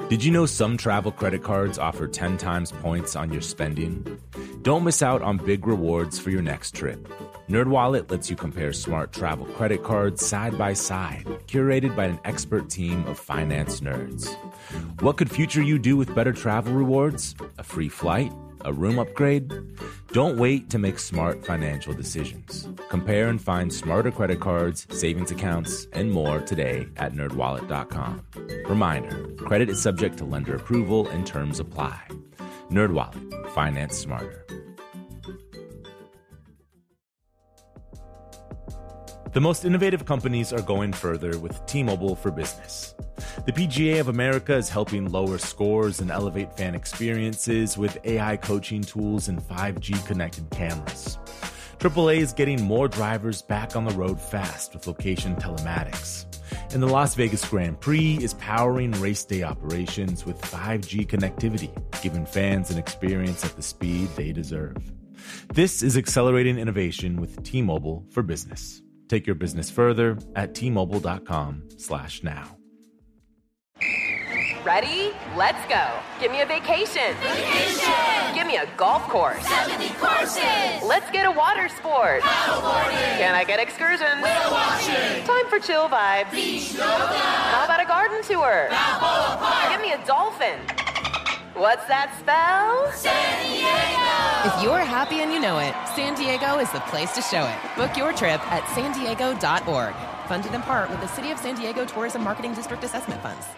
Did you know some travel credit cards offer 10 times points on your spending? Don't miss out on big rewards for your next trip. NerdWallet lets you compare smart travel credit cards side by side, curated by an expert team of finance nerds. What could future you do with better travel rewards? A free flight? A room upgrade? Don't wait to make smart financial decisions. Compare and find smarter credit cards, savings accounts, and more today at nerdwallet.com. Reminder, credit is subject to lender approval and terms apply. NerdWallet, finance smarter. The most innovative companies are going further with T-Mobile for Business. The PGA of America is helping lower scores and elevate fan experiences with AI coaching tools and 5G connected cameras. AAA is getting more drivers back on the road fast with location telematics. And the Las Vegas Grand Prix is powering race day operations with 5G connectivity, giving fans an experience at the speed they deserve. This is accelerating innovation with T-Mobile for Business. Take your business further at T-Mobile.com/now. Ready? Let's go. Give me a vacation. Vacation! Give me a golf course. 70 courses! Let's get a water sport. Paddleboarding! Can I get excursions? Whale watching! Time for chill vibes. Beach yoga! How about a garden tour? Balboa Park! Give me a dolphin. What's that spell? San Diego! If you're happy and you know it, San Diego is the place to show it. Book your trip at sandiego.org. Funded in part with the City of San Diego Tourism Marketing District Assessment Funds.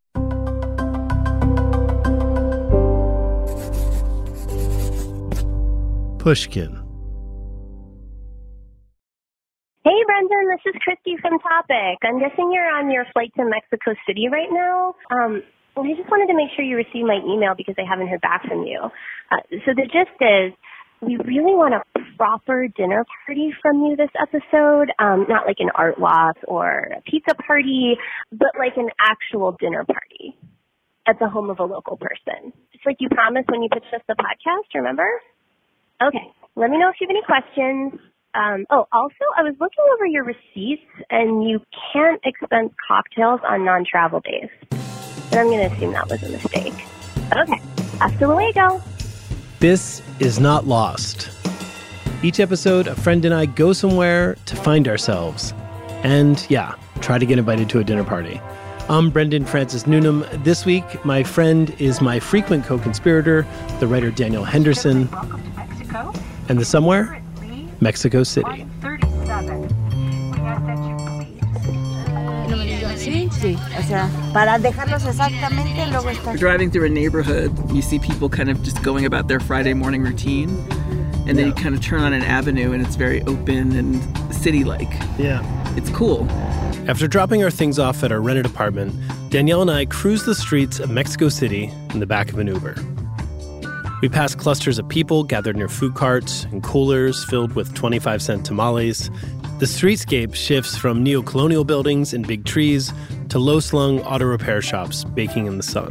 Pushkin. Hey, Brendan, this is Christy from Topic. I'm guessing you're on your flight to Mexico City right now. I just wanted to make sure you received my email because I haven't heard back from you. So the gist is, we really want a proper dinner party from you this episode, not like an art walk or a pizza party, but like an actual dinner party at the home of a local person. Just like you promised when you pitched us the podcast, remember? Okay, let me know if you have any questions. Also, I was looking over your receipts, and you can't expense cocktails on non-travel days. And I'm going to assume that was a mistake. Okay, hasta luego. This is not Lost. Each episode, a friend and I go somewhere to find ourselves. And yeah, try to get invited to a dinner party. I'm Brendan Francis Newnham. This week, my friend is my frequent co-conspirator, the writer Daniel Henderson. Welcome to Mexico. And the somewhere? Mexico City. 137. We ask that you please. Sí, o sea, para dejarlos exactamente, luego está. You're driving through a neighborhood, you see people kind of just going about their Friday morning routine, and then you kind of turn on an avenue and it's very open and city-like. Yeah. It's cool. After dropping our things off at our rented apartment, Danielle and I cruise the streets of Mexico City in the back of an Uber. We pass clusters of people gathered near food carts and coolers filled with 25-cent tamales. The streetscape shifts from neo-colonial buildings and big trees to low-slung auto repair shops baking in the sun.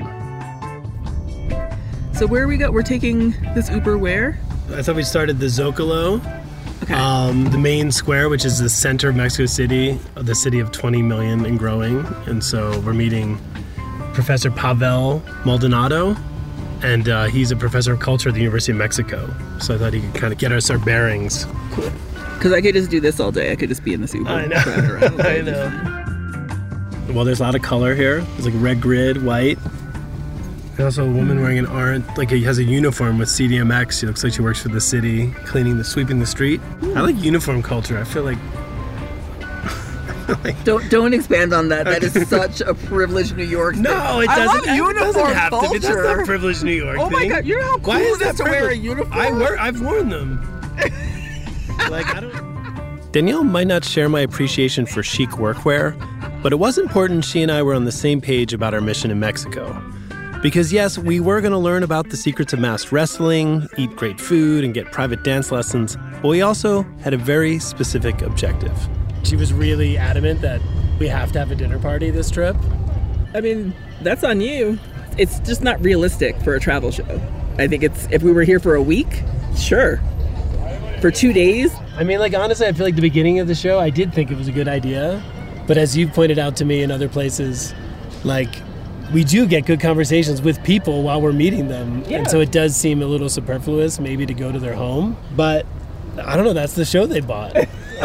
So where we go? We're taking this Uber where? I thought we started the Zocalo, Okay. the main square, which is the center of Mexico City, the city of 20 million and growing. And so we're meeting Professor Pavel Maldonado, and he's a professor of culture at the University of Mexico. So I thought he could kind of get us our bearings. Cool. Because I could just do this all day. I could just be in this Uber. I know. Around. I know. Well, there's a lot of color here. There's like red grid, white. There's also a woman wearing an orange, like he has a uniform with CDMX. She looks like she works for the city, sweeping the street. I like uniform culture. I feel like Don't expand on that. That is such a privileged New York thing. No, it I doesn't. love It doesn't have to. culture. It's just a privileged New York Oh thing. my God, you know how cool Why is it is that to wear a privileged? uniform? I've worn them. I don't. Danielle might not share my appreciation for chic workwear, but it was important she and I were on the same page about our mission in Mexico. Because yes, we were going to learn about the secrets of masked wrestling, eat great food, and get private dance lessons, but we also had a very specific objective. She was really adamant that we have to have a dinner party this trip. I mean, that's on you. It's just not realistic for a travel show. I think if we were here for a week, sure. For 2 days? I mean, like, honestly, I feel like the beginning of the show, I did think it was a good idea. But as you pointed out to me in other places, like, we do get good conversations with people while we're meeting them. Yeah. And so it does seem a little superfluous maybe to go to their home. But I don't know, that's the show they bought.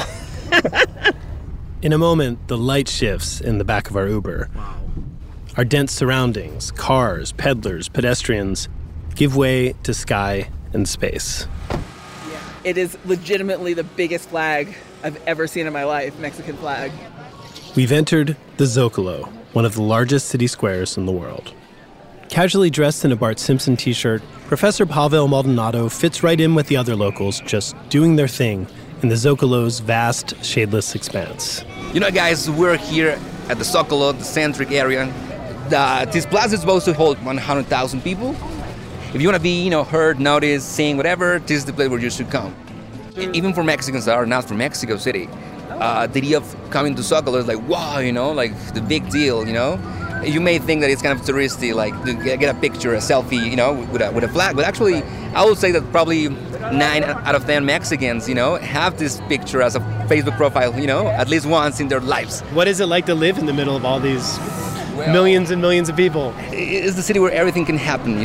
In a moment, the light shifts in the back of our Uber. Wow. Our dense surroundings, cars, peddlers, pedestrians, give way to sky and space. It is legitimately the biggest flag I've ever seen in my life, Mexican flag. We've entered the Zócalo, one of the largest city squares in the world. Casually dressed in a Bart Simpson t-shirt, Professor Pavel Maldonado fits right in with the other locals, just doing their thing in the Zócalo's vast, shadeless expanse. You know, guys, we're here at the Zócalo, the centric area. This plaza is supposed to hold 100,000 people. If you want to be, heard, noticed, sing, whatever, this is the place where you should come. Even for Mexicans that are not from Mexico City, the idea of coming to Zócalo is like, wow, like the big deal, You may think that it's kind of touristy, like to get a picture, a selfie, with a flag. But actually, I would say that probably 9 out of 10 Mexicans, have this picture as a Facebook profile, at least once in their lives. What is it like to live in the middle of all these millions and millions of people? It's the city where everything can happen,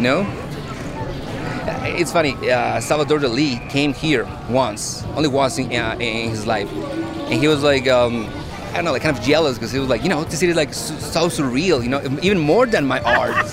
It's funny, Salvador Dalí came here only once in his life. And he was like, I don't know, like kind of jealous because he was like, this city is like so surreal, even more than my art.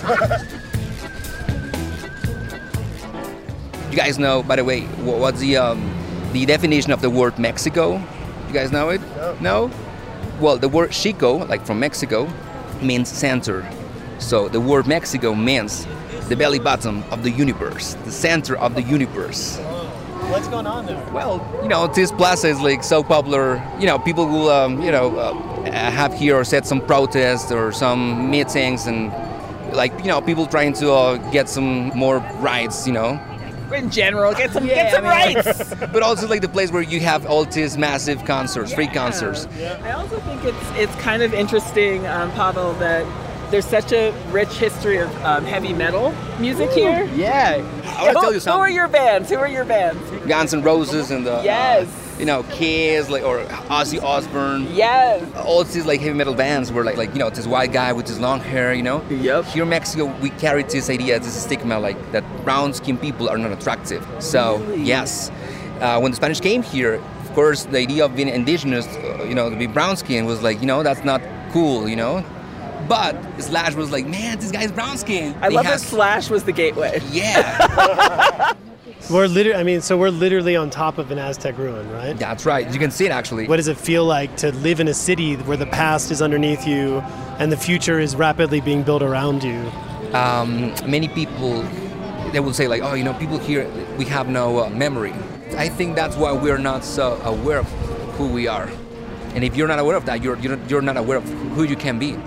You guys know, by the way, what's the definition of the word Mexico? You guys know it? No? Well, the word Chico, like from Mexico, means center. So the word Mexico means the belly button of the universe, the center of the universe. What's going on there? Well, this plaza is like so popular. People will, have here or set some protests or some meetings and people trying to get some more rights, In general, get some rights. But also like the place where you have all these massive concerts, free concerts. Yeah. I also think it's kind of interesting, Pavel, that there's such a rich history of heavy metal music here. Yeah. I want to tell you something. Who are your bands? Guns N' Roses and yes. Kiss, or Ozzy Osbourne. Yes. All these heavy metal bands were like this white guy with his long hair, Yep. Here in Mexico, we carry this idea, this stigma, that brown-skinned people are not attractive. So, really? Yes. When the Spanish came here, of course, the idea of being indigenous, to be brown-skinned was that's not cool, But Slash was like, man, this guy's brown-skinned. I love that Slash was the gateway. Yeah. We're literally on top of an Aztec ruin, right? That's right. You can see it, actually. What does it feel like to live in a city where the past is underneath you and the future is rapidly being built around you? Many people, they will say people here, we have no memory. I think that's why we're not so aware of who we are. And if you're not aware of that, you're not aware of who you can be.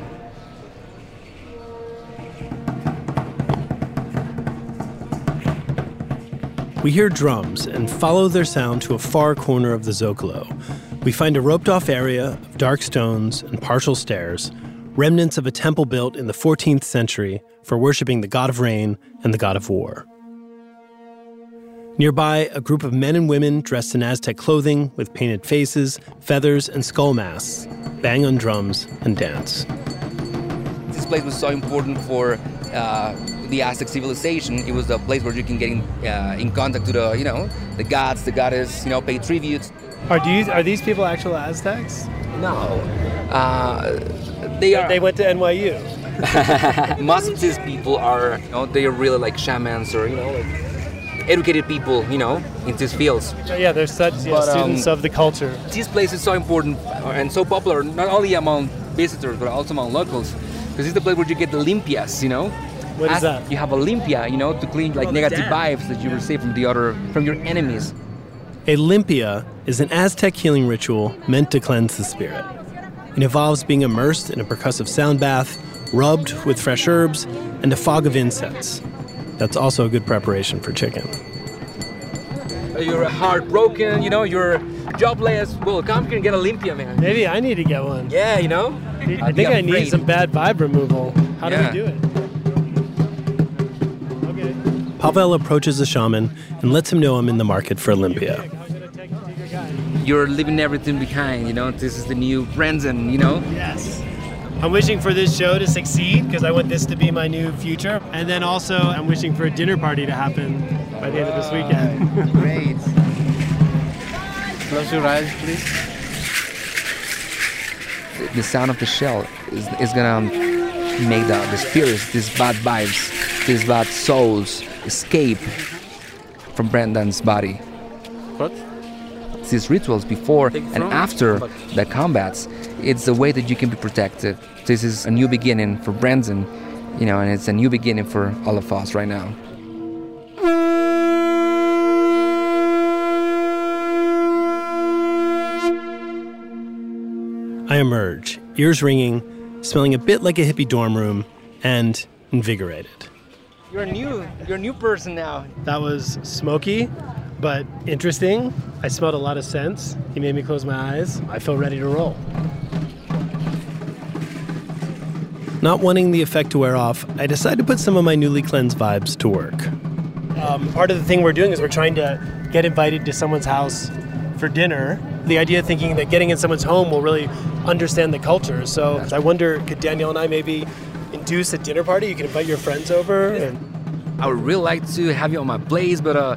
We hear drums and follow their sound to a far corner of the Zócalo. We find a roped-off area of dark stones and partial stairs, remnants of a temple built in the 14th century for worshiping the god of rain and the god of war. Nearby, a group of men and women dressed in Aztec clothing with painted faces, feathers, and skull masks bang on drums and dance. This place was so important for the Aztec civilization. It was the place where you can get in contact to the gods, the goddess, pay tribute. Are these people actual Aztecs? No, they are. They went to NYU. Most of these people are, they are really like shamans or educated people, in these fields. Yeah, they're such students of the culture. This place is so important and so popular, not only among visitors but also among locals, because it's the place where you get the limpias, What is that? You have a limpia, to clean negative vibes that you receive from your enemies. A limpia is an Aztec healing ritual meant to cleanse the spirit. It involves being immersed in a percussive sound bath, rubbed with fresh herbs, and a fog of incense. That's also a good preparation for chicken. You're heartbroken, you're jobless. Well, come here and get a limpia, man. Maybe I need to get one. Yeah, I think I need some bad vibe removal. How do we do it? Okay. Pavel approaches the shaman and lets him know I'm in the market for a limpia. You're leaving everything behind, This is the new Brendan, Yes. I'm wishing for this show to succeed because I want this to be my new future. And then also I'm wishing for a dinner party to happen by the end of this weekend. Great. Close your eyes, please. The sound of the shell is gonna make the spirits, these bad vibes, these bad souls escape from Brendan's body. What? These rituals before and after the combats, it's the way that you can be protected. This is a new beginning for Brendan, and it's a new beginning for all of us right now. I emerge, ears ringing, smelling a bit like a hippie dorm room, and invigorated. You're a new person now. That was smoky, but interesting. I smelled a lot of scents. He made me close my eyes. I feel ready to roll. Not wanting the effect to wear off, I decided to put some of my newly cleansed vibes to work. Part of the thing we're doing is we're trying to get invited to someone's house for dinner. The idea of thinking that getting in someone's home will really understand the culture. So I wonder, could Danielle and I maybe induce a dinner party? You can invite your friends over. And I would really like to have you on my place, but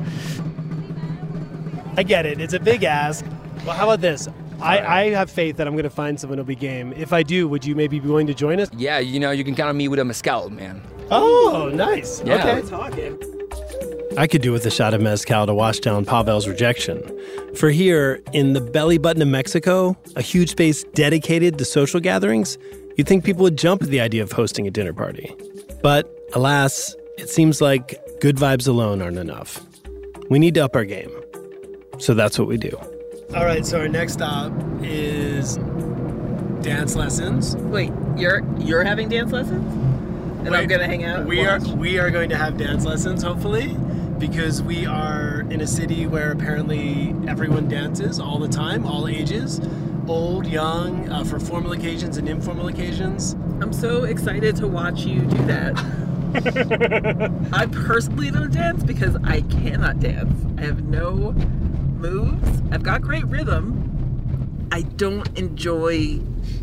I get it. It's a big ask. Well, how about this? I have faith that I'm going to find someone who'll be game. If I do, would you maybe be willing to join us? Yeah, you can count on me with a mezcal, man. Oh, nice. Yeah. Okay. I could do with a shot of mezcal to wash down Pavel's rejection. For here, in the belly button of Mexico, a huge space dedicated to social gatherings, you'd think people would jump at the idea of hosting a dinner party. But, alas, it seems like good vibes alone aren't enough. We need to up our game. So that's what we do. All right, so our next stop is dance lessons. Wait, you're having dance lessons? And I'm going to hang out? We are going to have dance lessons, hopefully, because we are in a city where apparently everyone dances all the time, all ages, old, young, for formal occasions and informal occasions. I'm so excited to watch you do that. I personally don't dance because I cannot dance. I have no moves. I've got great rhythm. I don't enjoy,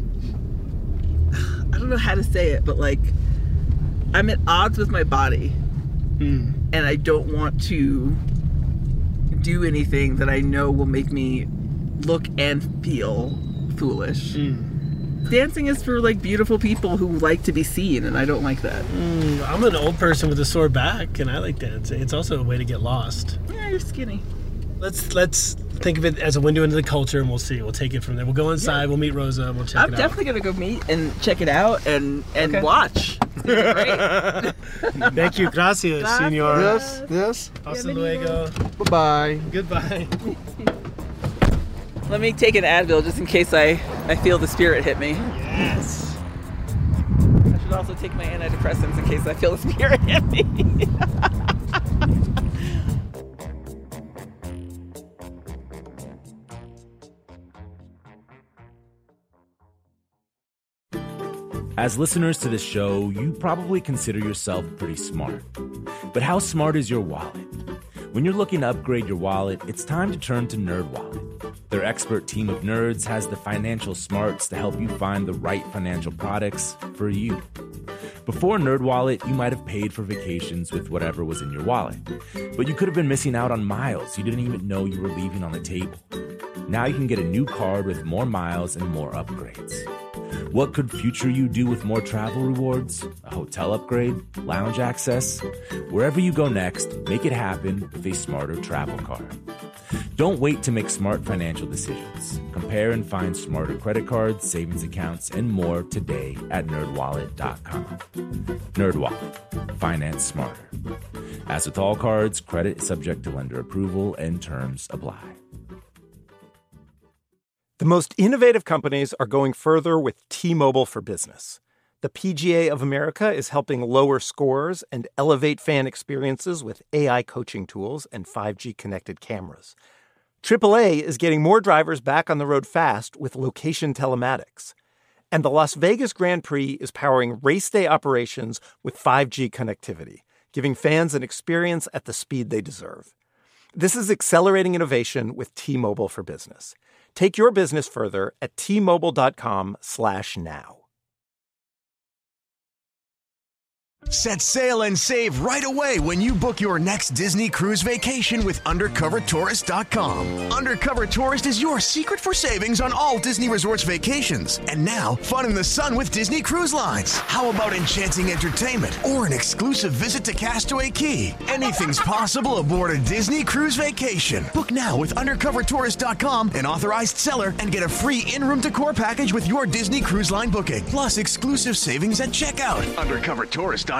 I don't know how to say it, but like, I'm at odds with my body. And I don't want to do anything that I know will make me look and feel foolish. Dancing is for like beautiful people who like to be seen, and I don't like that. I'm an old person with a sore back, and I like dancing. It's also a way to get lost. Yeah, you're skinny. Let's think of it as a window into the culture, and we'll see. We'll take it from there. We'll go inside. Yeah. We'll meet Rosa. And we'll check it out. I'm definitely gonna go meet and check it out and watch. Great. Thank you. Gracias, senor. Yes. Hasta luego. Bye-bye. Goodbye. Let me take an Advil just in case I feel the spirit hit me. Yes. I should also take my antidepressants in case I feel the spirit hit me. As listeners to this show, you probably consider yourself pretty smart. But how smart is your wallet? When you're looking to upgrade your wallet, it's time to turn to NerdWallet. Their expert team of nerds has the financial smarts to help you find the right financial products for you. Before NerdWallet, you might have paid for vacations with whatever was in your wallet. But you could have been missing out on miles you didn't even know you were leaving on the table. Now you can get a new card with more miles and more upgrades. What could future you do with more travel rewards? A hotel upgrade? Lounge access? Wherever you go next, make it happen with a smarter travel card. Don't wait to make smart financial decisions. Compare and find smarter credit cards, savings accounts, and more today at nerdwallet.com. NerdWallet. Finance smarter. As with all cards, credit is subject to lender approval and terms apply. The most innovative companies are going further with T-Mobile for Business. The PGA of America is helping lower scores and elevate fan experiences with AI coaching tools and 5G connected cameras. AAA is getting more drivers back on the road fast with location telematics. And the Las Vegas Grand Prix is powering race day operations with 5G connectivity, giving fans an experience at the speed they deserve. This is accelerating innovation with T-Mobile for Business. Take your business further at T-Mobile.com/now. Set sail and save right away when you book your next Disney cruise vacation with UndercoverTourist.com. Undercover Tourist is your secret for savings on all Disney Resorts vacations. And now, fun in the sun with Disney Cruise Lines. How about enchanting entertainment or an exclusive visit to Castaway Cay? Anything's possible aboard a Disney cruise vacation. Book now with UndercoverTourist.com, an authorized seller, and get a free in-room decor package with your Disney Cruise Line booking. Plus exclusive savings at checkout. UndercoverTourist.com.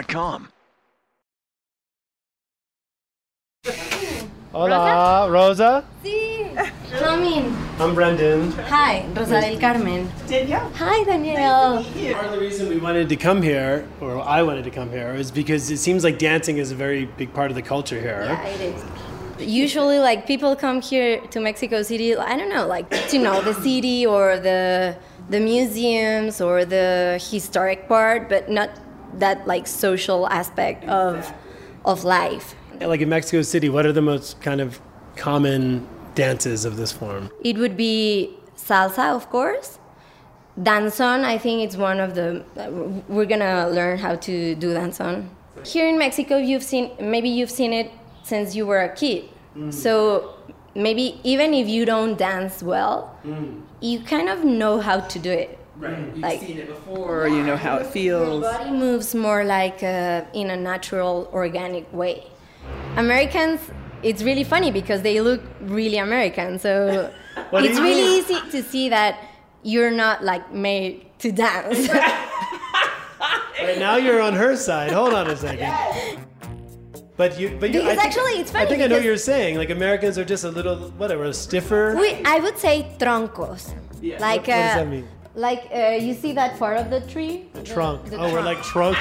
Hola, Rosa. Sí. Come in. I'm Brendan. Hi, Rosa del Carmen. Danielle. Hi, Danielle. Part of the reason we wanted to come here, or I wanted to come here, is because it seems like dancing is a very big part of the culture here. Yeah, it is. Usually, like, people come here to Mexico City, I don't know, like, to know the city or the museums or the historic part, but not that, like, social aspect of life. Like in Mexico City, what are the most kind of common dances of this form? It would be salsa, of course. Danzón, I think it's one of the... we're gonna learn how to do danzón. Here in Mexico, maybe you've seen it since you were a kid. So maybe even if you don't dance well, you kind of know how to do it. Right, you've seen it before, you know how it feels. Your body moves more like in a natural, organic way. Americans, it's really funny because they look really American, so it's really easy to see that you're not, like, made to dance. Right now you're on her side. Hold on a second. But you. Because actually, it's funny. I think I know what you're saying. Like, Americans are just a little, whatever, stiffer. I would say troncos. Yeah. Like, what does that mean? Like, you see that part of the tree? The trunk. The we're like trunks.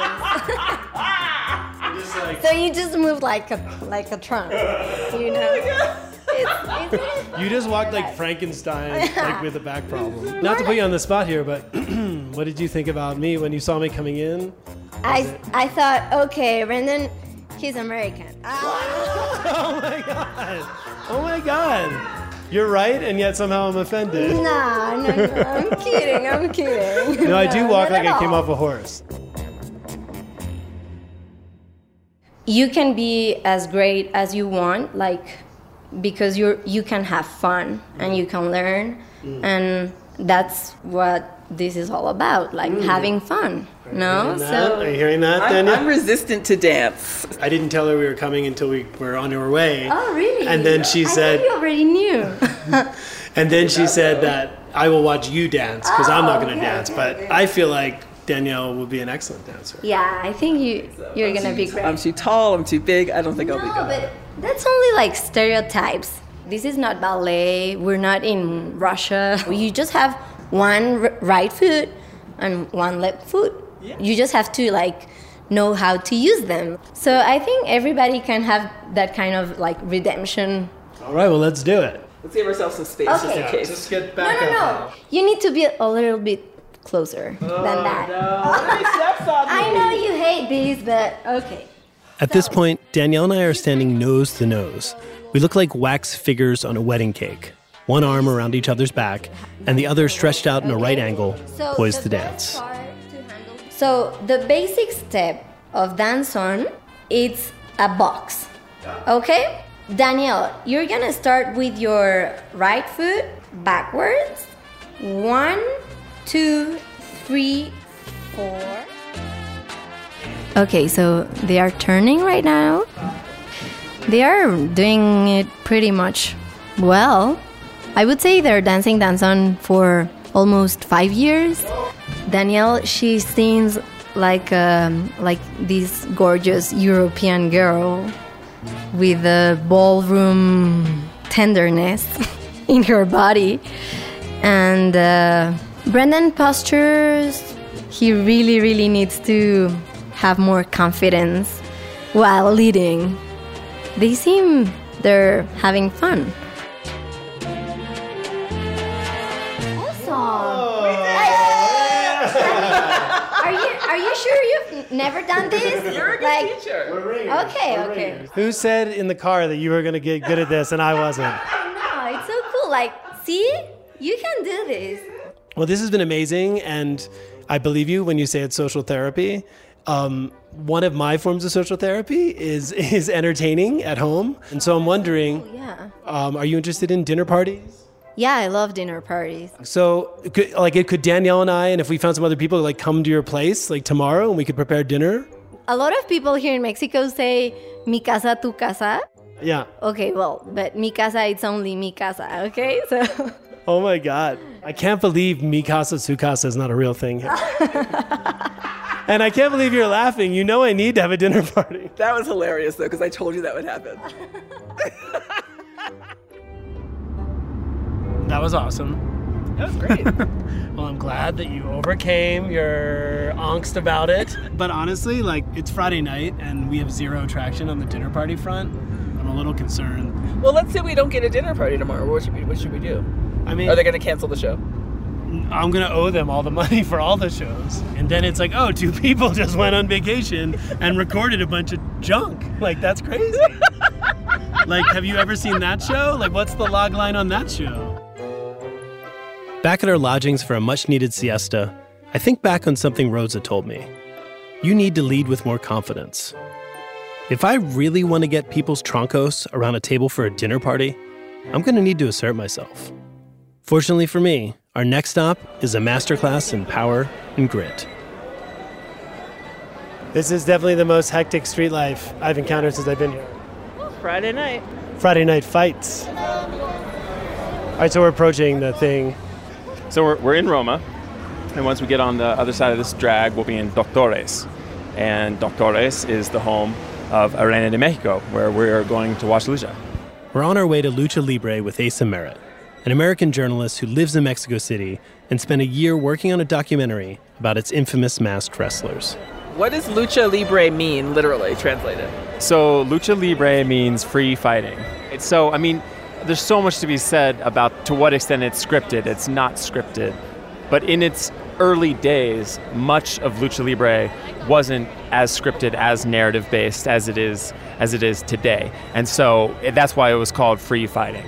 So you just move like a trunk, you know? It's really you just walked like Frankenstein, like with a back problem. Not to put you on the spot here, but what did you think about me when you saw me coming in? I thought, okay, Brendan, he's American. Oh my God. Oh my God. You're right, and yet somehow I'm offended. No, I'm kidding. No, I do walk like I came off a horse. You can be as great as you want, like, because you can have fun and you can learn, and that's what this is all about, like having fun. No? Are you hearing that, Daniel? I'm resistant to dance. I didn't tell her we were coming until we were on our way. Oh, really? And then she said... I think you already knew. And then she said that I will watch you dance, because I'm not going to dance. But I feel like Danielle would be an excellent dancer. Yeah, I think you're going to be great. I'm too tall, I'm too big, I don't think I'll be good. No, but that's only like stereotypes. This is not ballet, we're not in Russia. You just have one right foot and one left foot. Yeah. You just have to, like, know how to use them. So I think everybody can have that kind of, like, redemption. All right, well, let's do it. Let's give ourselves some space just in case. Just get back up. No. You need to be a little bit closer than that. No. I know you hate these, but okay. At this point, Danielle and I are standing nose to nose. We look like wax figures on a wedding cake. One arm around each other's back, and the other stretched out in a right angle, poised to dance. So the basic step of danzón, it's a box, okay? Danielle, you're gonna start with your right foot backwards. 1, 2, 3, 4. Okay, so they are turning right now. They are doing it pretty much well. I would say they're dancing danzón for almost 5 years. Danielle, she seems like this gorgeous European girl with a ballroom tenderness in her body. And Brendan postures, he really, really needs to have more confidence while leading. They seem they're having fun. Are you sure you've never done this? You're a good teacher. We're ringers. Okay. Who said in the car that you were going to get good at this and I wasn't? I know, it's so cool. Like, see? You can do this. Well, this has been amazing, and I believe you when you say it's social therapy. one of my forms of social therapy is entertaining at home. And so I'm wondering, are you interested in dinner parties? Yeah, I love dinner parties. So could Danielle and I, and if we found some other people, like come to your place like tomorrow and we could prepare dinner? A lot of people here in Mexico say, mi casa, tu casa. Yeah. Okay, well, but mi casa, it's only mi casa, okay? So. Oh my God. I can't believe mi casa, su casa is not a real thing here. And I can't believe you're laughing. You know I need to have a dinner party. That was hilarious, though, because I told you that would happen. That was awesome. That was great. Well, I'm glad that you overcame your angst about it. But honestly, like, it's Friday night, and we have zero traction on the dinner party front. I'm a little concerned. Well, let's say we don't get a dinner party tomorrow. What should we do? I mean, are they going to cancel the show? I'm going to owe them all the money for all the shows. And then it's like, oh, 2 people just went on vacation and recorded a bunch of junk. Like, that's crazy. Like, have you ever seen that show? Like, what's the log line on that show? Back at our lodgings for a much-needed siesta, I think back on something Rosa told me. You need to lead with more confidence. If I really want to get people's troncos around a table for a dinner party, I'm going to need to assert myself. Fortunately for me, our next stop is a masterclass in power and grit. This is definitely the most hectic street life I've encountered since I've been here. Friday night. Friday night fights. All right, so we're approaching the thing. So we're in Roma, and once we get on the other side of this drag, we'll be in Doctores. And Doctores is the home of Arena de Mexico, where we're going to watch lucha. We're on our way to Lucha Libre with Asa Merritt, an American journalist who lives in Mexico City and spent a year working on a documentary about its infamous masked wrestlers. What does Lucha Libre mean, literally, translated? So Lucha Libre means free fighting. So, I mean, there's so much to be said about to what extent it's scripted. It's not scripted. But in its early days, much of Lucha Libre wasn't as scripted, as narrative-based as it is today. And so that's why it was called free fighting.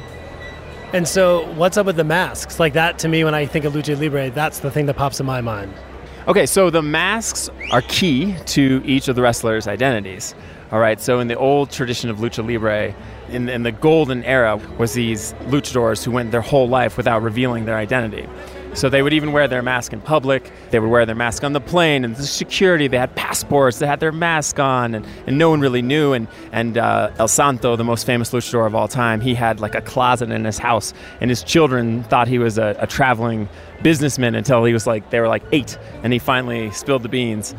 And so what's up with the masks? Like that, to me, when I think of Lucha Libre, that's the thing that pops in my mind. Okay, so the masks are key to each of the wrestlers' identities. All right, so in the old tradition of Lucha Libre, in the golden era, was these luchadors who went their whole life without revealing their identity. So they would even wear their mask in public. They would wear their mask on the plane, and the security, they had passports, they had their mask on, and no one really knew. And El Santo, the most famous luchador of all time, he had like a closet in his house, and his children thought he was a traveling businessman until they were like 8, and he finally spilled the beans.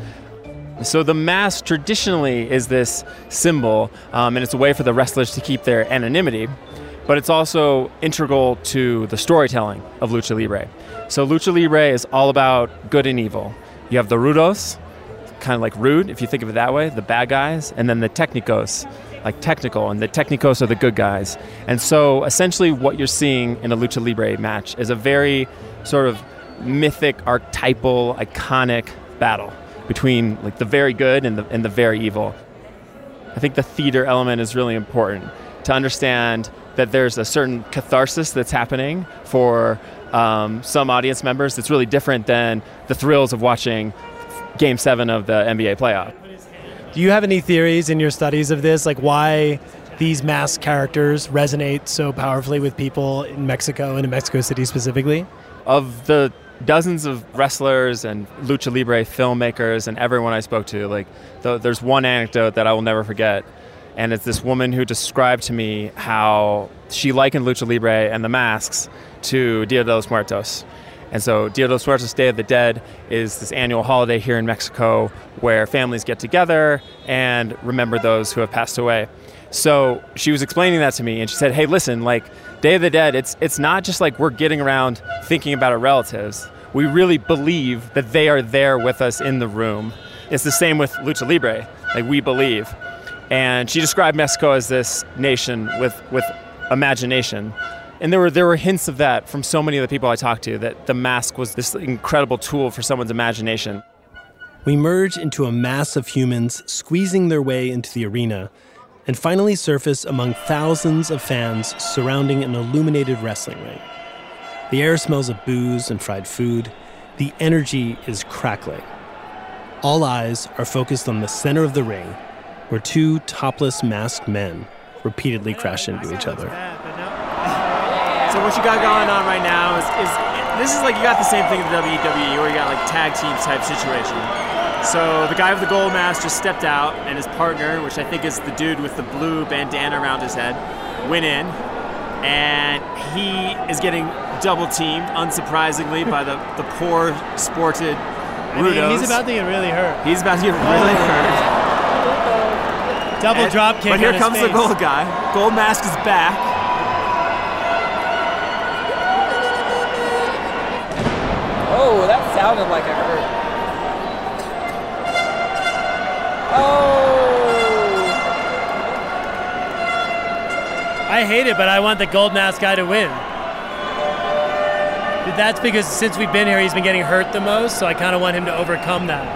So the mask traditionally is this symbol, and it's a way for the wrestlers to keep their anonymity, but it's also integral to the storytelling of Lucha Libre. So Lucha Libre is all about good and evil. You have the rudos, kind of like rude, if you think of it that way, the bad guys, and then the technicos, like technical, and the technicos are the good guys. And so essentially what you're seeing in a Lucha Libre match is a very sort of mythic, archetypal, iconic battle between like the very good and the very evil. I think the theater element is really important to understand that there's a certain catharsis that's happening for some audience members that's really different than the thrills of watching Game 7 of the NBA playoff. Do you have any theories in your studies of this, like why these masked characters resonate so powerfully with people in Mexico and in Mexico City specifically? Of the dozens of wrestlers and Lucha Libre filmmakers and everyone I spoke to, like there's one anecdote that I will never forget. And it's this woman who described to me how she likened Lucha Libre and the masks to Dia de los Muertos. And so Dia de los Muertos, Day of the Dead, is this annual holiday here in Mexico where families get together and remember those who have passed away. So she was explaining that to me, and she said, hey, listen, like Day of the Dead, it's not just like we're getting around thinking about our relatives. We really believe that they are there with us in the room. It's the same with Lucha Libre. Like, we believe. And she described Mexico as this nation with imagination. And there were hints of that from so many of the people I talked to, that the mask was this incredible tool for someone's imagination. We merge into a mass of humans squeezing their way into the arena and finally surface among thousands of fans surrounding an illuminated wrestling ring. The air smells of booze and fried food. The energy is crackling. All eyes are focused on the center of the ring, where two topless masked men repeatedly crash into each other. So what you got going on right now is this is like you got the same thing in the WWE where you got like tag team type situation. So the guy with the gold mask just stepped out, and his partner, which I think is the dude with the blue bandana around his head, went in, and he is getting double teamed, unsurprisingly, by the poor sported Rudos. He's about to get really hurt. He's about to get really hurt. Double drop kick. But here on comes his the gold guy. Gold mask is back. Oh, that sounded like it hurt. Oh! I hate it, but I want the gold mask guy to win. But that's because since we've been here, he's been getting hurt the most, so I kind of want him to overcome that.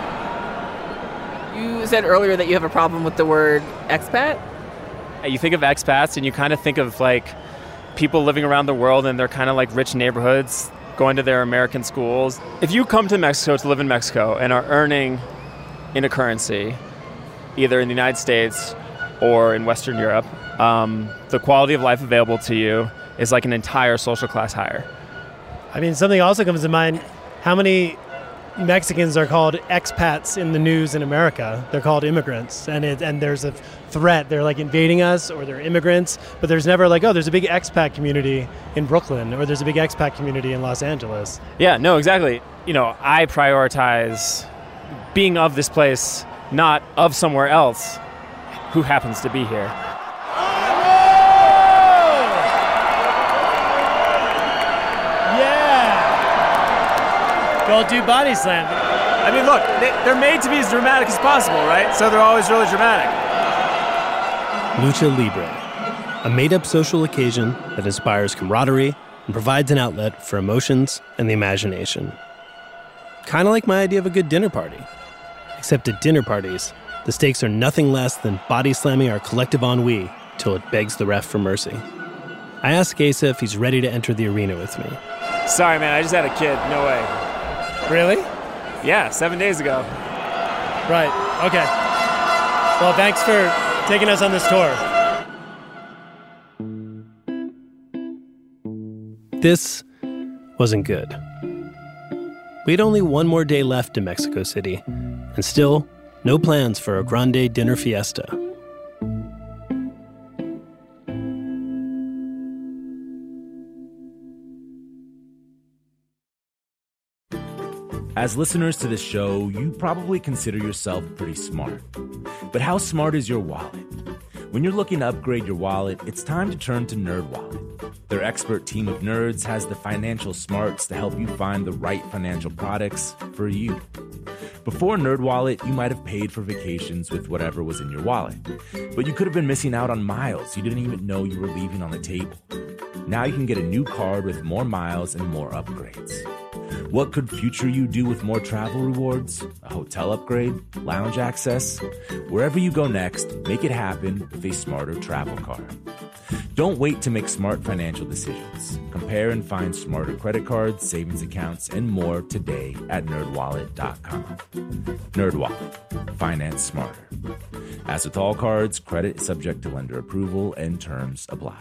You said earlier that you have a problem with the word expat? You think of expats and you kind of think of like people living around the world in their kind of like rich neighborhoods, going to their American schools. If you come to Mexico to live in Mexico and are earning in a currency, either in the United States or in Western Europe, the quality of life available to you is like an entire social class higher. I mean, something also comes to mind, how many Mexicans are called expats in the news in America? They're called immigrants, and there's a threat. They're like invading us, or they're immigrants, but there's never like, oh, there's a big expat community in Brooklyn, or there's a big expat community in Los Angeles. Yeah, no, exactly. You know, I prioritize being of this place, not of somewhere else who happens to be here. Go do body slam. I mean, look, they're made to be as dramatic as possible, right? So they're always really dramatic. Lucha Libre, a made-up social occasion that inspires camaraderie and provides an outlet for emotions and the imagination. Kind of like my idea of a good dinner party. Except at dinner parties, the stakes are nothing less than body slamming our collective ennui till it begs the ref for mercy. I asked Asa if he's ready to enter the arena with me. Sorry, man, I just had a kid. No way. Really? Yeah, 7 days ago. Right, okay. Well, thanks for taking us on this tour. This wasn't good. We had only one more day left in Mexico City, and still no plans for a grande dinner fiesta. As listeners to this show, you probably consider yourself pretty smart. But how smart is your wallet? When you're looking to upgrade your wallet, it's time to turn to NerdWallet. Their expert team of nerds has the financial smarts to help you find the right financial products for you. Before NerdWallet, you might have paid for vacations with whatever was in your wallet. But you could have been missing out on miles you didn't even know you were leaving on the table. Now you can get a new card with more miles and more upgrades. What could future you do with more travel rewards? A hotel upgrade? Lounge access? Wherever you go next, make it happen with a smarter travel card. Don't wait to make smart financial decisions. Compare and find smarter credit cards, savings accounts, and more today at nerdwallet.com. NerdWallet. Finance smarter. As with all cards, credit is subject to lender approval and terms apply.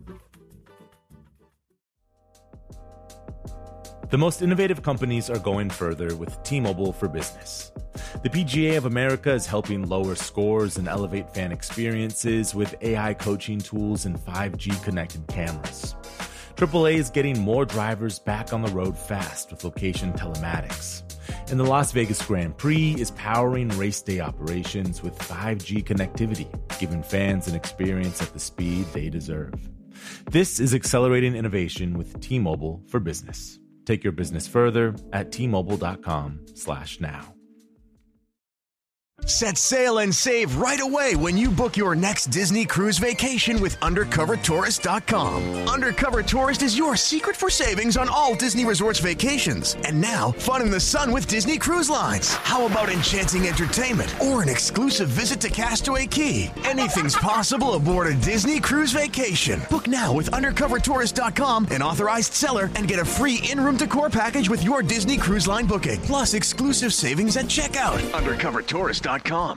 The most innovative companies are going further with T-Mobile for Business. The PGA of America is helping lower scores and elevate fan experiences with AI coaching tools and 5G connected cameras. AAA is getting more drivers back on the road fast with location telematics. And the Las Vegas Grand Prix is powering race day operations with 5G connectivity, giving fans an experience at the speed they deserve. This is accelerating innovation with T-Mobile for Business. Take your business further at T-Mobile.com/now. Set sail and save right away when you book your next Disney cruise vacation with UndercoverTourist.com. Undercover Tourist is your secret for savings on all Disney Resorts vacations. And now, fun in the sun with Disney Cruise Lines. How about enchanting entertainment or an exclusive visit to Castaway Cay? Anything's possible aboard a Disney cruise vacation. Book now with UndercoverTourist.com, an authorized seller, and get a free in-room decor package with your Disney Cruise Line booking. Plus exclusive savings at checkout. UndercoverTourist.com.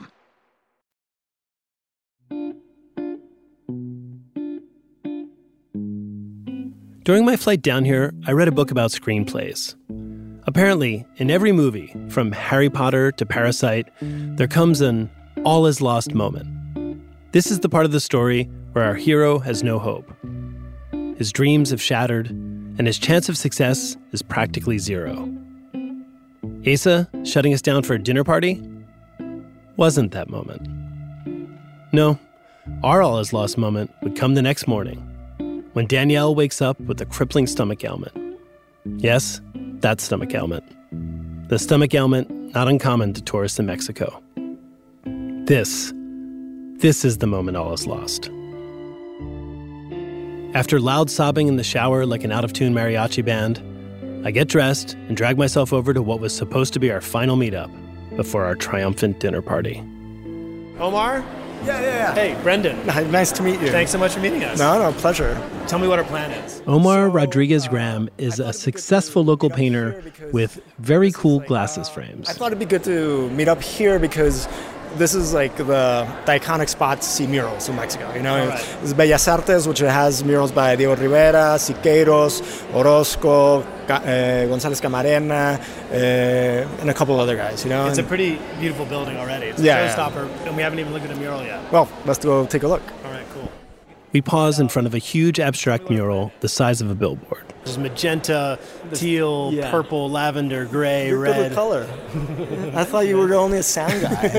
During my flight down here, I read a book about screenplays. Apparently, in every movie, from Harry Potter to Parasite, there comes an all is lost moment. This is the part of the story where our hero has no hope. His dreams have shattered, and his chance of success is practically zero. Asa shutting us down for a dinner party wasn't that moment. No, our all is lost moment would come the next morning, when Danielle wakes up with a crippling stomach ailment. Yes, that stomach ailment. The stomach ailment not uncommon to tourists in Mexico. This is the moment all is lost. After loud sobbing in the shower like an out-of-tune mariachi band, I get dressed and drag myself over to what was supposed to be our final meetup before our triumphant dinner party. Omar? Yeah. Hey, Brendan. Nice to meet you. Thanks so much for meeting us. No, pleasure. Tell me what our plan is. Omar Rodriguez Graham is a successful local painter with very cool glasses frames. I thought it'd be good to meet up here because this is like the iconic spot to see murals in Mexico. You know, right. It's Bellas Artes, which has murals by Diego Rivera, Siqueiros, Orozco, González Camarena, and a couple other guys. You know, it's a pretty beautiful building already. It's a showstopper, and we haven't even looked at a mural yet. Well, let's go take a look. All right, cool. We pause in front of a huge abstract mural the size of a billboard. There's magenta, teal, purple, lavender, gray, You're red. good with color. I thought you were only a sound guy.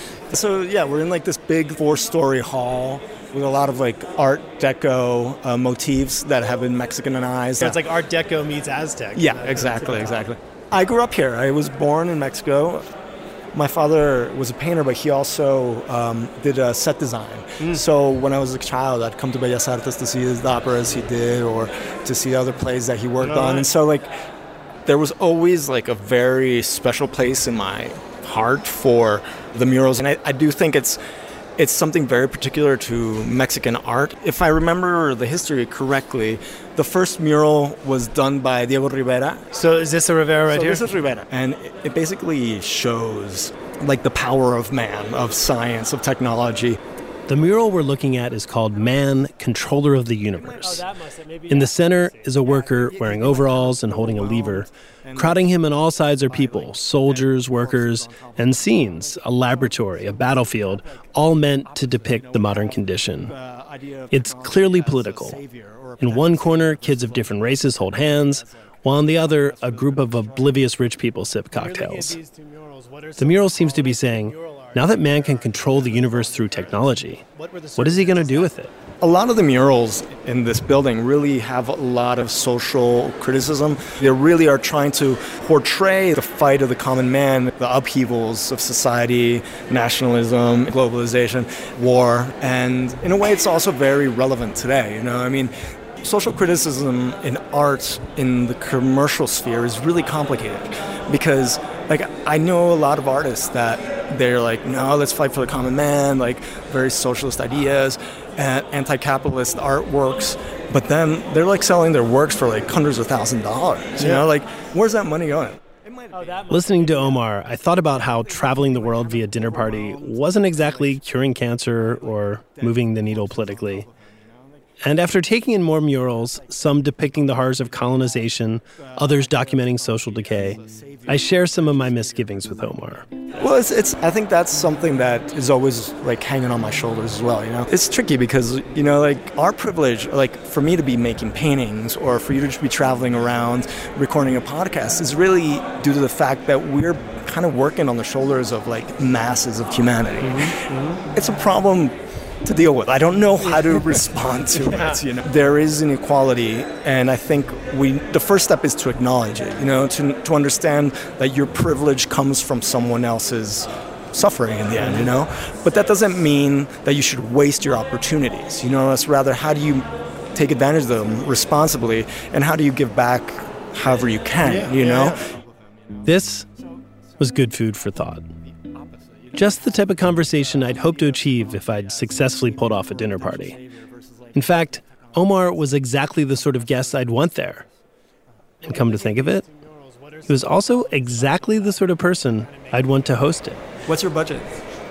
So we're in like this big 4-story hall with a lot of like Art Deco motifs that have been Mexicanized. So it's like Art Deco meets Aztec. Yeah, exactly. I grew up here. I was born in Mexico. My father was a painter, but he also did set design. So when I was a child, I'd come to Bellas Artes to see the operas he did or to see other plays that he worked on. And so there was always like a very special place in my heart for the murals. And I do think it's something very particular to Mexican art. If I remember the history correctly, the first mural was done by Diego Rivera. So is this a Rivera here? This is Rivera. And it basically shows like the power of man, of science, of technology. The mural we're looking at is called Man, Controller of the Universe. In the center is a worker wearing overalls and holding a lever. Crowding him on all sides are people, soldiers, workers, and scenes, a laboratory, a battlefield, all meant to depict the modern condition. It's clearly political. In one corner, kids of different races hold hands, while in the other, a group of oblivious rich people sip cocktails. The mural seems to be saying, now that man can control the universe through technology, what is he going to do with it? A lot of the murals in this building really have a lot of social criticism. They really are trying to portray the fight of the common man, the upheavals of society, nationalism, globalization, war. And in a way, it's also very relevant today. You know, I mean, social criticism in art in the commercial sphere is really complicated because, like, I know a lot of artists that they're like, no, let's fight for the common man, like very socialist ideas, anti-capitalist artworks, but then they're like selling their works for like hundreds of thousands of dollars. You know, like, where's that money going? Listening to Omar, I thought about how traveling the world via dinner party wasn't exactly curing cancer or moving the needle politically. And after taking in more murals, some depicting the horrors of colonization, others documenting social decay, I share some of my misgivings with Omar. Well, I think that's something that is always like hanging on my shoulders as well, you know? It's tricky because, you know, like our privilege, like for me to be making paintings or for you to just be traveling around recording a podcast is really due to the fact that we're kind of working on the shoulders of like masses of humanity. It's a problem to deal with. I don't know how to respond to it. You know, there is inequality, and I think the first step is to acknowledge it. You know, to understand that your privilege comes from someone else's suffering in the end, you know? But that doesn't mean that you should waste your opportunities, you know? It's rather, how do you take advantage of them responsibly, and how do you give back however you can, you know? This was good food for thought. Just the type of conversation I'd hoped to achieve if I'd successfully pulled off a dinner party. In fact, Omar was exactly the sort of guest I'd want there. And come to think of it, he was also exactly the sort of person I'd want to host it. What's your budget?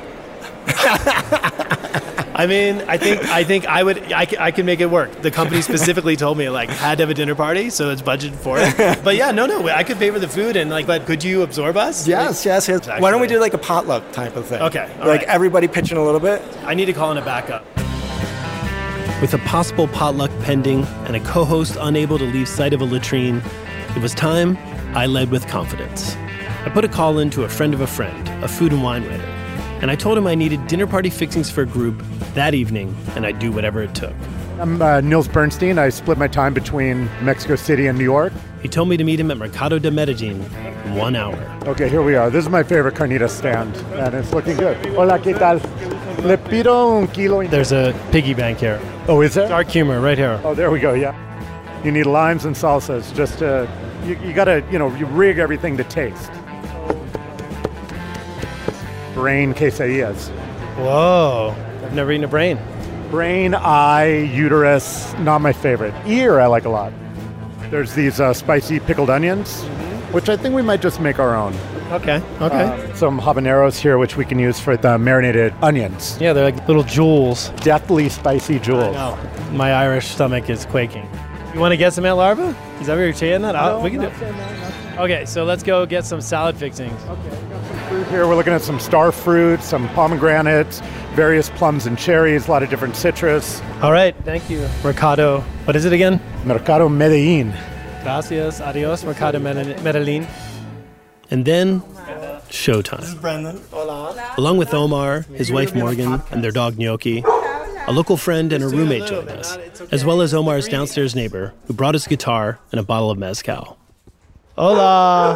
I mean, I think I could make it work. The company specifically told me had to have a dinner party, so it's budgeted for it. But yeah, no, I could pay for the food, and but could you absorb us? Yes. Why don't we do a potluck type of thing? Okay. Everybody pitching a little bit? I need to call in a backup. With a possible potluck pending and a co-host unable to leave sight of a latrine, it was time I led with confidence. I put a call in to a friend of a friend, a food and wine writer, and I told him I needed dinner party fixings for a group that evening, and I'd do whatever it took. I'm Nils Bernstein. I split my time between Mexico City and New York. He told me to meet him at Mercado de Medellin in 1 hour. Okay, here we are. This is my favorite carnitas stand, and it's looking good. Hola, ¿qué tal? Le pido un kilo. There's a piggy bank here. Oh, is there? Dark humor right here. Oh, there we go, yeah. You need limes and salsas just to, you gotta, you rig everything to taste. Brain quesadillas. Whoa, I've never eaten a brain. Brain, eye, uterus, not my favorite. Ear I like a lot. There's these spicy pickled onions, which I think we might just make our own. Okay. Some habaneros here, which we can use for the marinated onions. Yeah, they're like little jewels. Deathly spicy jewels. I know. My Irish stomach is quaking. You want to get some Aunt Larva? Is that what you're saying that? No, we can do it. Okay, so let's go get some salad fixings. Okay. Fruit here, we're looking at some star fruit, some pomegranates, various plums and cherries, a lot of different citrus. All right, thank you. Mercado, what is it again? Mercado Medellin. Gracias, adios, Mercado Medellin. And then, showtime. This is Brendan. Hola. Along with Omar, his wife Morgan, and their dog Gnocchi, a local friend and a roommate joined us, as well as Omar's downstairs neighbor, who brought his guitar and a bottle of mezcal. Hola.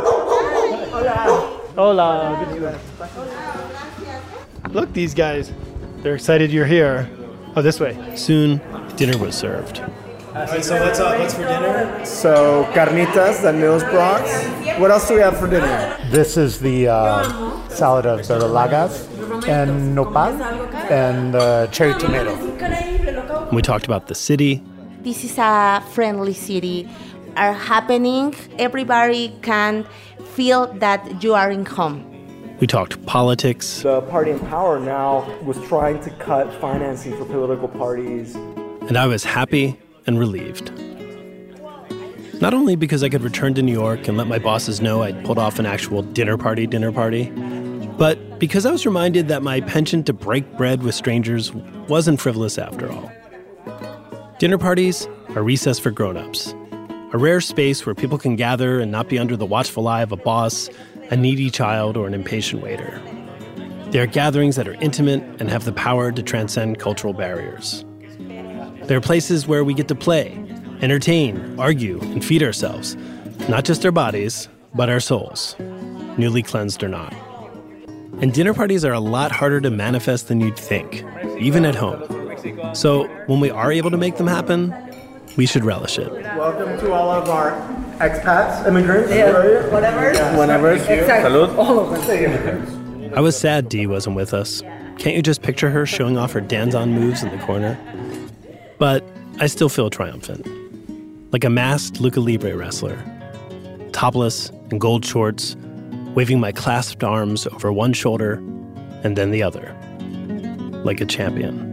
Hola. Good to see you. Look, these guys. They're excited you're here. Oh, this way. Soon, dinner was served. All right, so what's for dinner? So, carnitas that Nils brought. What else do we have for dinner? This is the salad of verdolagas and nopal and cherry tomato. We talked about the city. This is a friendly city. Are happening. Everybody can feel that you are in home. We talked politics. The party in power now was trying to cut financing for political parties. And I was happy and relieved. Not only because I could return to New York and let my bosses know I'd pulled off an actual dinner party, but because I was reminded that my penchant to break bread with strangers wasn't frivolous after all. Dinner parties are recess for grown-ups, a rare space where people can gather and not be under the watchful eye of a boss, a needy child, or an impatient waiter. They are gatherings that are intimate and have the power to transcend cultural barriers. There are places where we get to play, entertain, argue, and feed ourselves, not just our bodies, but our souls, newly cleansed or not. And dinner parties are a lot harder to manifest than you'd think, even at home. So when we are able to make them happen, we should relish it. Welcome to all of our expats, immigrants. Whatever. Salud. All of them. I was sad Dee wasn't with us. Can't you just picture her showing off her dance-on moves in the corner? But I still feel triumphant. Like a masked Lucha Libre wrestler. Topless in gold shorts, waving my clasped arms over one shoulder and then the other. Like a champion.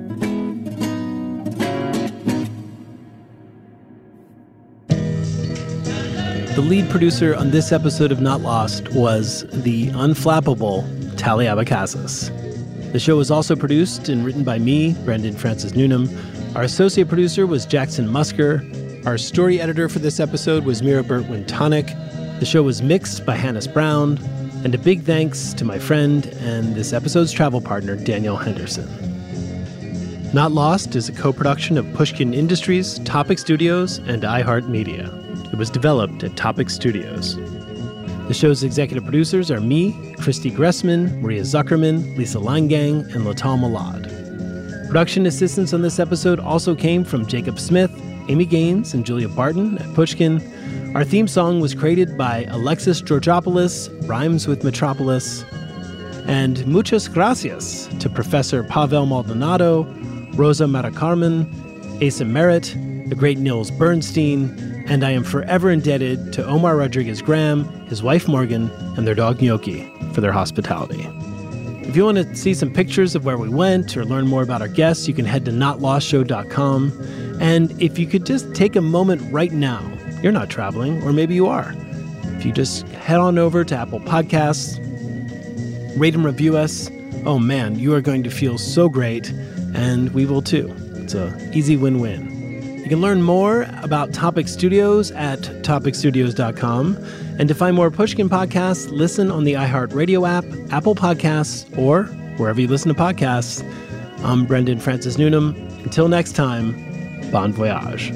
The lead producer on this episode of Not Lost was the unflappable Tally Abacasas. The show was also produced and written by me, Brendan Francis Newnham. Our associate producer was Jackson Musker. Our story editor for this episode was Mira Burt-Wintonic. The show was mixed by Hannes Brown. And a big thanks to my friend and this episode's travel partner, Daniel Henderson. Not Lost is a co-production of Pushkin Industries, Topic Studios, and iHeartMedia. It was developed at Topic Studios. The show's executive producers are me, Christy Gressman, Maria Zuckerman, Lisa Leingang, and Latal Malad. Production assistance on this episode also came from Jacob Smith, Amy Gaines, and Julia Barton at Pushkin. Our theme song was created by Alexis Georgopoulos, rhymes with Metropolis. And muchas gracias to Professor Pavel Maldonado, Rosa Matacarmen, Asa Merritt, the great Nils Bernstein, and I am forever indebted to Omar Rodriguez-Graham, his wife Morgan, and their dog Gnocchi for their hospitality. If you want to see some pictures of where we went or learn more about our guests, you can head to notlostshow.com. And if you could just take a moment right now, you're not traveling, or maybe you are. If you just head on over to Apple Podcasts, rate and review us, oh man, you are going to feel so great, and we will too. It's an easy win-win. You can learn more about Topic Studios at topicstudios.com. And to find more Pushkin podcasts, listen on the iHeartRadio app, Apple Podcasts, or wherever you listen to podcasts. I'm Brendan Francis Newnham. Until next time, bon voyage.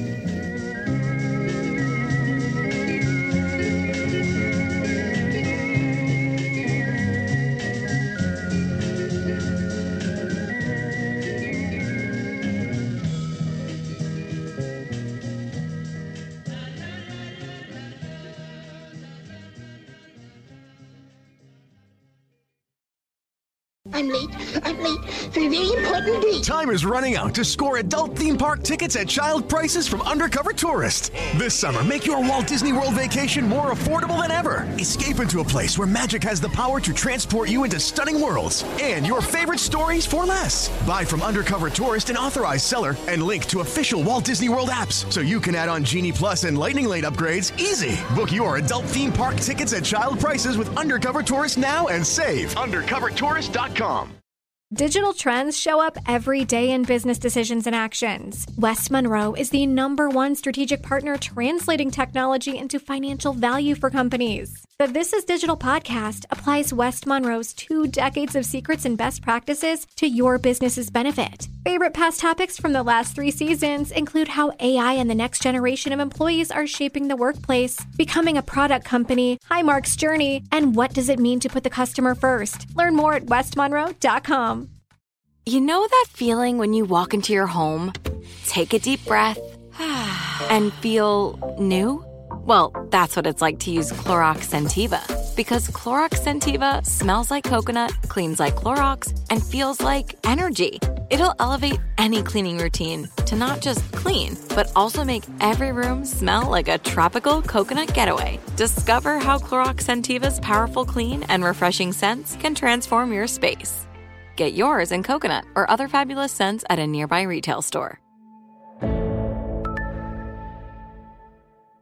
I'm late for a very important date. Time is running out to score adult theme park tickets at child prices from Undercover Tourist. This summer, make your Walt Disney World vacation more affordable than ever. Escape into a place where magic has the power to transport you into stunning worlds and your favorite stories for less. Buy from Undercover Tourist, an authorized seller, and link to official Walt Disney World apps so you can add on Genie Plus and Lightning Lane upgrades easy. Book your adult theme park tickets at child prices with Undercover Tourist now and save. UndercoverTourist.com. Digital trends show up every day in business decisions and actions. West Monroe is the #1 strategic partner translating technology into financial value for companies. The This is Digital podcast applies West Monroe's 2 decades of secrets and best practices to your business's benefit. Favorite past topics from the last 3 seasons include how AI and the next generation of employees are shaping the workplace, becoming a product company, Highmark's journey, and what does it mean to put the customer first. Learn more at westmonroe.com. You know that feeling when you walk into your home, take a deep breath, and feel new? Well, that's what it's like to use Clorox Scentiva. Because Clorox Scentiva smells like coconut, cleans like Clorox, and feels like energy. It'll elevate any cleaning routine to not just clean, but also make every room smell like a tropical coconut getaway. Discover how Clorox Scentiva's powerful clean and refreshing scents can transform your space. Get yours in coconut or other fabulous scents at a nearby retail store.